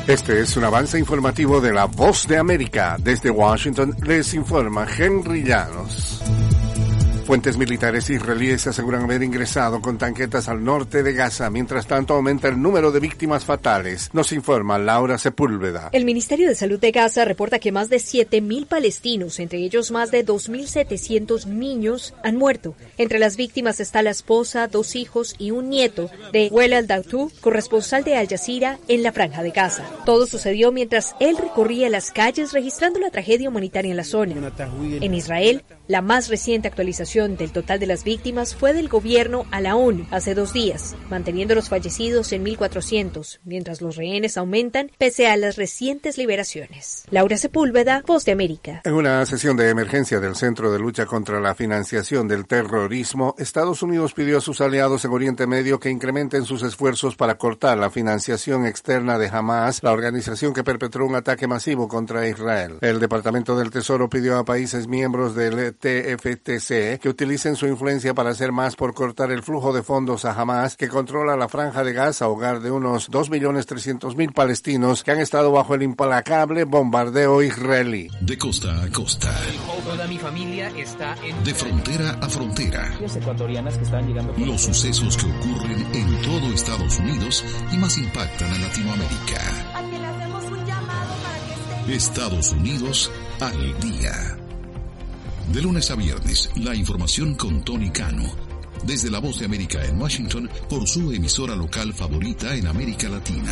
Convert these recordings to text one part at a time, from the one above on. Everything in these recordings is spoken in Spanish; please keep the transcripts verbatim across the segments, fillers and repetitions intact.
Este es un avance informativo de La Voz de América. Desde Washington les informa Henry Llanos. Fuentes militares israelíes aseguran haber ingresado con tanquetas al norte de Gaza. Mientras tanto, aumenta el número de víctimas fatales. Nos informa Laura Sepúlveda. El Ministerio de Salud de Gaza reporta que más de siete mil palestinos, entre ellos más de dos mil setecientos niños, han muerto. Entre las víctimas está la esposa, dos hijos y un nieto de Wael al-Dawtu, corresponsal de Al Jazeera en la Franja de Gaza. Todo sucedió mientras él recorría las calles registrando la tragedia humanitaria en la zona. En Israel, la más reciente actualización del total de las víctimas fue del gobierno a la ONU hace dos días, manteniendo los fallecidos en mil cuatrocientos, mientras los rehenes aumentan pese a las recientes liberaciones. Laura Sepúlveda, Voz de América. En una sesión de emergencia del Centro de Lucha contra la Financiación del Terrorismo, Estados Unidos pidió a sus aliados en Oriente Medio que incrementen sus esfuerzos para cortar la financiación externa de Hamas, la organización que perpetró un ataque masivo contra Israel. El Departamento del Tesoro pidió a países miembros del T F T C que utilicen su influencia para hacer más por cortar el flujo de fondos a Hamas, que controla la Franja de Gaza, hogar de unos dos millones trescientos mil palestinos que han estado bajo el implacable bombardeo israelí. De costa a costa. Toda mi familia está en... De frontera a frontera. Ecuatorianas que están llegando... Los sucesos que ocurren en todo Estados Unidos y más impactan a Latinoamérica. Aquí le hacemos un llamado para que esté... Estados Unidos al día. De lunes a viernes, la información con Tony Cano. Desde La Voz de América en Washington, por su emisora local favorita en América Latina.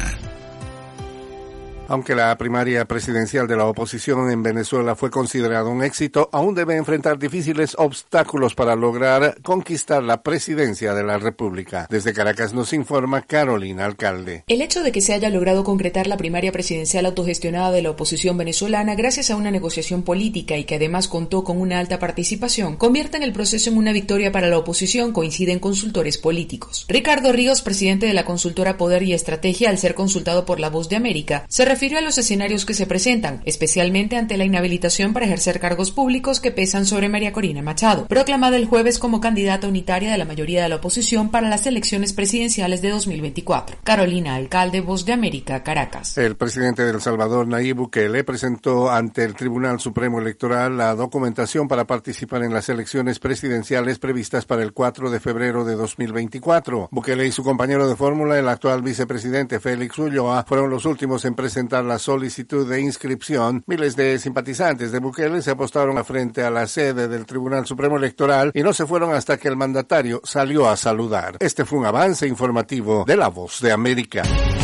Aunque la primaria presidencial de la oposición en Venezuela fue considerada un éxito, aún debe enfrentar difíciles obstáculos para lograr conquistar la presidencia de la República. Desde Caracas nos informa Carolina Alcalde. El hecho de que se haya logrado concretar la primaria presidencial autogestionada de la oposición venezolana gracias a una negociación política y que además contó con una alta participación, convierte en el proceso en una victoria para la oposición, coinciden consultores políticos. Ricardo Ríos, presidente de la consultora Poder y Estrategia, al ser consultado por La Voz de América, se refirió a los escenarios que se presentan, especialmente ante la inhabilitación para ejercer cargos públicos que pesan sobre María Corina Machado, proclamada el jueves como candidata unitaria de la mayoría de la oposición para las elecciones presidenciales de dos mil veinticuatro. Carolina Alcalde, Voz de América, Caracas. El presidente de El Salvador, Nayib Bukele, presentó ante el Tribunal Supremo Electoral la documentación para participar en las elecciones presidenciales previstas para el cuatro de febrero de dos mil veinticuatro. Bukele y su compañero de fórmula, el actual vicepresidente Félix Ulloa, fueron los últimos en presentar la solicitud de inscripción. Miles de simpatizantes de Bukele se apostaron frente a la sede del Tribunal Supremo Electoral y no se fueron hasta que el mandatario salió a saludar. Este fue un avance informativo de La Voz de América.